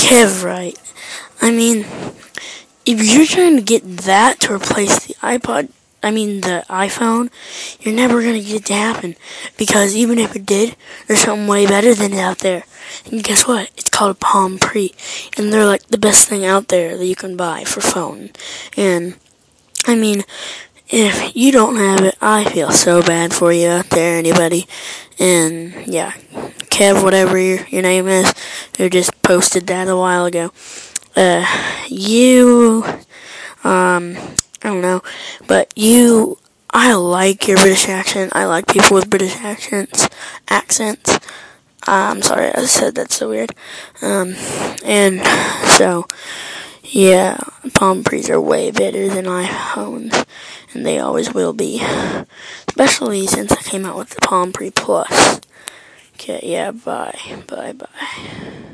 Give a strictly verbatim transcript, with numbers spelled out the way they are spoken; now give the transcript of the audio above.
Kev, right? I mean, if you're trying to get that to replace the iPod, I mean the iPhone, you're never going to get it to happen. Because even if it did, there's something way better than it out there. And guess what? It's called a Palm Pre. And they're like the best thing out there that you can buy for phone. And, I mean, if you don't have it, I feel so bad for you out there, anybody. And, yeah, Kev, whatever your, your name is, who just posted that a while ago. Uh, you, um, I don't know, but you, I like your British accent. I like people with British accents, accents. I'm sorry, I said that so weird. Um, and so, yeah, Palm Pre's are way better than iPhones, and they always will be, especially since I came out with the Palm Pre Plus. Okay, yeah, bye, bye, bye.